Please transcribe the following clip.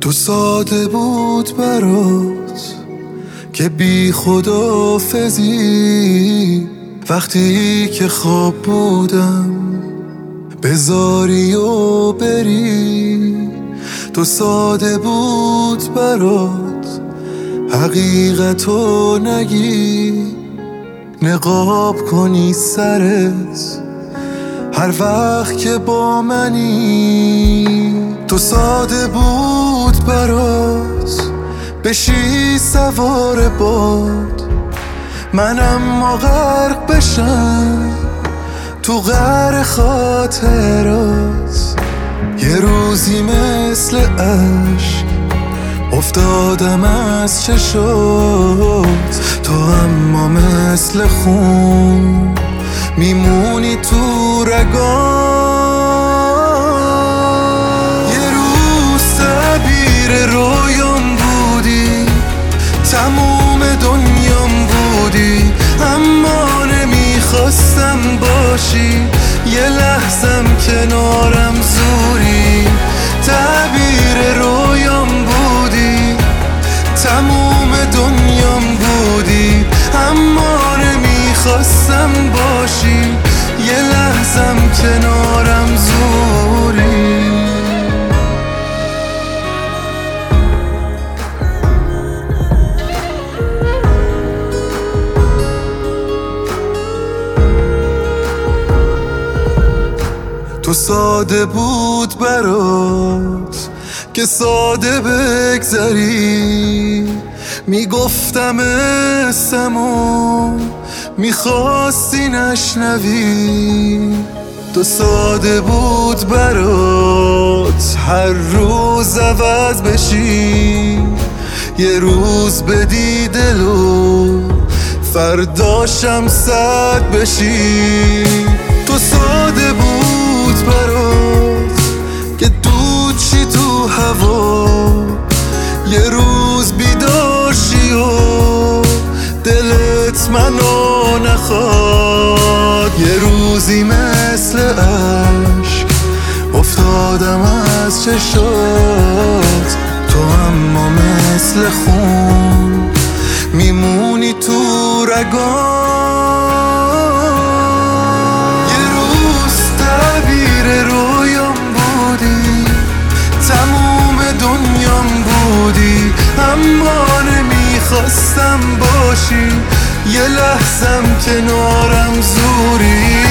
تو ساده بود برات که بی خداحافظی، وقتی که خواب بودم بذاری و بری. تو ساده بود برات حقیقتو نگی، نقاب کنی سرت هر وقت که با منی. تو ساده بود برات بشی سوار باد، من اما غرق بشم تو قعر خاطرات. یه روزی مثل عشق افتادم از چشات، تو اما مثل خون میمونی تو رگام. یه روز تعبیر رویام بودی، تموم دنیام بودی، اما نمیخواستم باشی، یه لحظم کنارم زوری. تعبیر رویام بودی، تموم دنیام بودی، اما نمیخواستم باشی، یه لحظم کنارم زوری. تو ساده بود برات که ساده بگذری، میگفتم اسمو میخواستی نشنوی. تو ساده بود برات هر روز عوض بشی، یه روز بدی دلو فرداشم سرد بشی. تو ساده بود برات که دود چی تو هوا، یه روز بیداشی و دلت منو نخواد. یه روزی مثل عشق افتادم از چشات، تو اما مثل خون میمونی تو رگام. یه روز تعبیر رویام بودی، تموم دنیام بودی، اما نمیخواستم باشی، یه لحظم کنارم زوری.